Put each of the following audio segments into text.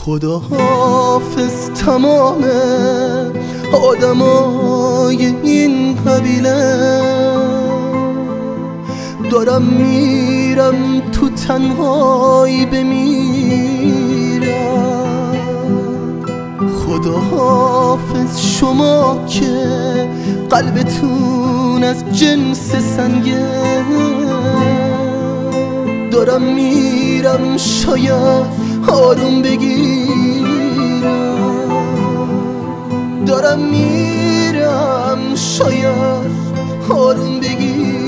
خدا حافظ تمام آدمای این قبیله، دارم میرم تو تنهایی بمیرم. خدا حافظ شما که قلبتون از جنس سنگه، دارم میرم شاید آروم بگیرم، دارم میرم شاید آروم بگیرم.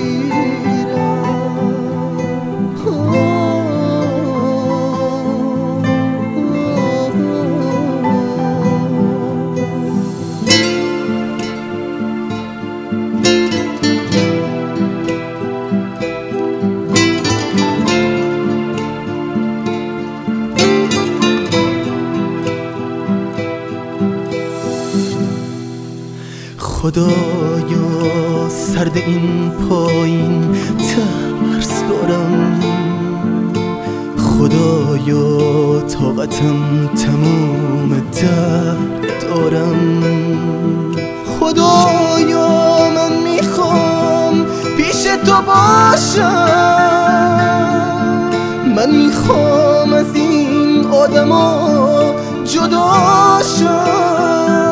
خدایا سرد این پایین ترس دارم، خدایا طاقتم تموم درد دارم. خدایا من میخوام پیش تو باشم، من میخوام از این آدما جدا شم.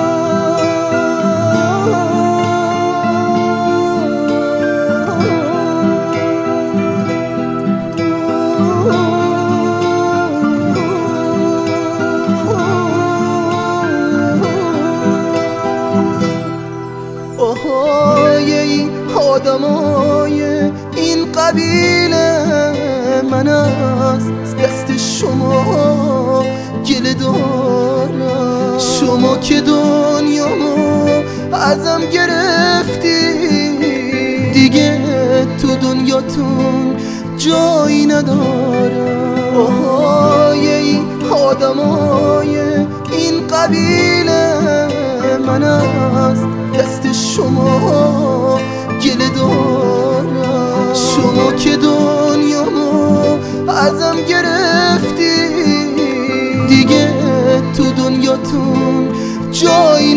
آدمای این قبیله، من از دست شما گله دارم. شما که دنیامو ازم گرفتی، دیگه تو دنیاتون جایی ندارم. آهای آدمای این قبیله، من از دست شما گله دارم. شما که دنیامو ازم گرفتی، دیگه تو دنیاتون جایی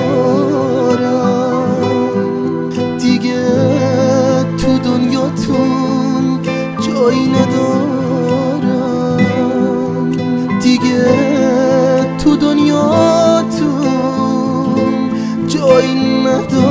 ندارم، دیگه تو دنیاتون جایی ندارم، دیگه تو دنیاتون جایی ندارم.